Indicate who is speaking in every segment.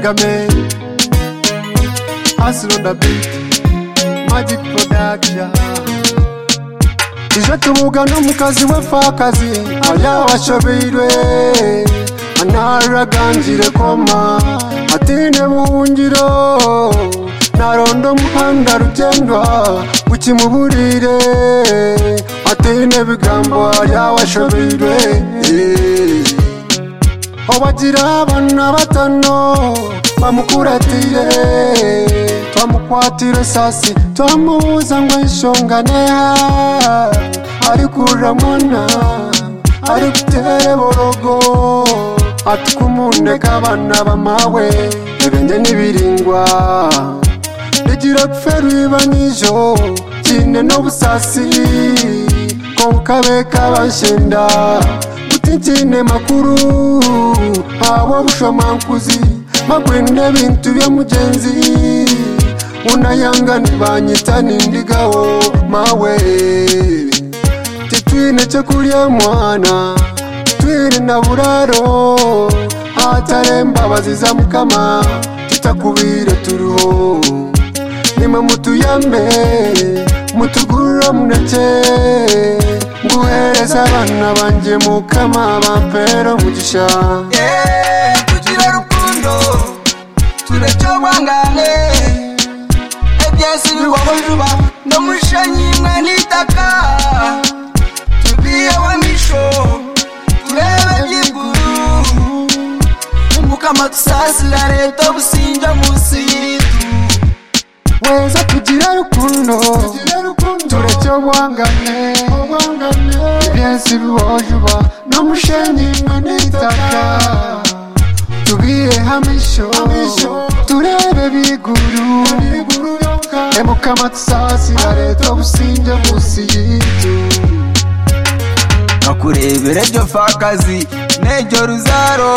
Speaker 1: Kagame, Hustle on the beat, Magic Production. Ije tubuga n'umukazi w'efakazi aya washobeirwe anaraganjire koma atine buhungiro narondo muhanda rugendwa ukimuburire atine bigambo aya washobeirwe obagira abana batano bamukuratire twamukwatire sasi twamubuza ngo ishongane ari kuramona ari gutere borogo atukumundeka abana bamawe ebenge nibiringwa igira kuferu ibanijo kine n'obusasi konkabe kabashenda utikine makuru abo bushomankuzi magwende bintu bya mugenzi unayanga nibanyita nindigaho mawe titwine cyo kurya mwana twire na buraro ataremba baziza mukama titakubire turiho nimwe mutuyambe mutugurura muneke nguhereza abana banje mukama bampera mugisha
Speaker 2: tugira rukundo turecobangane ebyesi biwabojuba no mushanyi mwe nitaka tubiye wamisho turebe by'iguru mukama tusasira leta businja musi yitu
Speaker 1: weza tugira rukundo turecobangane ebyesi biwabojuba no mushanyi mwe nitaka tubiye hamisho turebe biguru emukama tusasira leta businja musi yitu
Speaker 2: nakurebere byo fakazi nejo ruzaro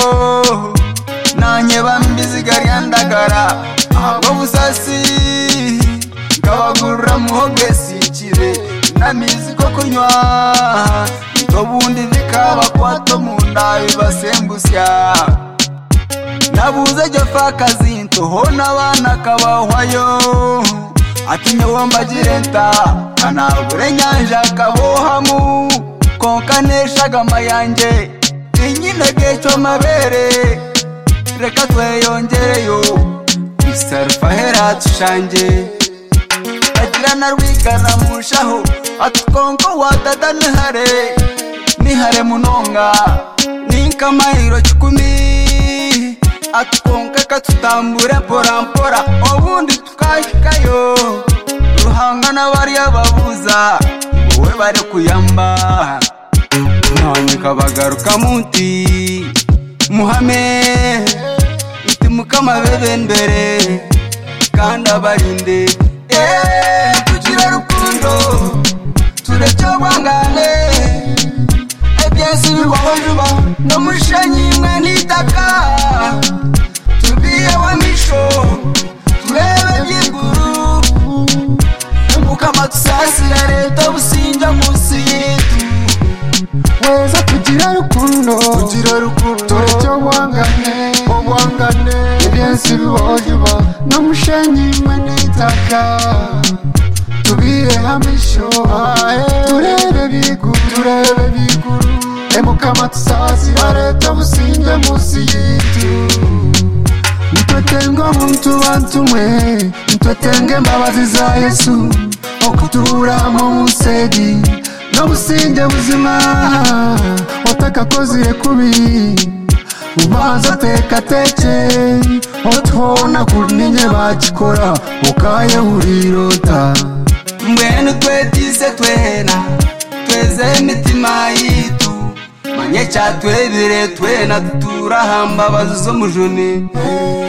Speaker 2: nanye bambizigari andagara abo busasi ngabagurura muhogesi kire namizi ko kunywa tobundi bikaba kwato munda bibasembusya nabuze byo fakazi ntohona abana kabahwayo atinye womba jirenta kanabure nyanja kabohamu konkaneshaga mayanje inyinege cyo mabere reka tweyongereyo isarfa hera tushanje agira na rwigana mushaho atukonko wadada nihare munonga ninkamayiro 10 atukonka katutambure mpora obundi tukashikayo ruhangana bari ababuza wowe bari kuyamba none kabagaruka munti muhame itimukama bebendere kandi abarinde tugira rukundo turecobangane ebyesi biwabojuba no mushanyi mwe nitaka tubiye wamisho turebe by'iguru mukama tusasira leta businja musi yitu
Speaker 1: weza tugira rukundo turecobangane ebyesi biwabojuba no mushanyi mwe nitaka tubiye hamisho turebe biguru emukama tusasira leta businja musi yitu nitwetenge omuntu bantumwe nitwetenge embabazi za Yesu okutura mu musegi n'obusinge buzima watakakozire kubi ubanza tekateke otuhona kuninye bakikora ukayehulirota
Speaker 2: mbwenu twetise tweze emitima yitu manye cyatwebire twena tuturahamba bazo mujuni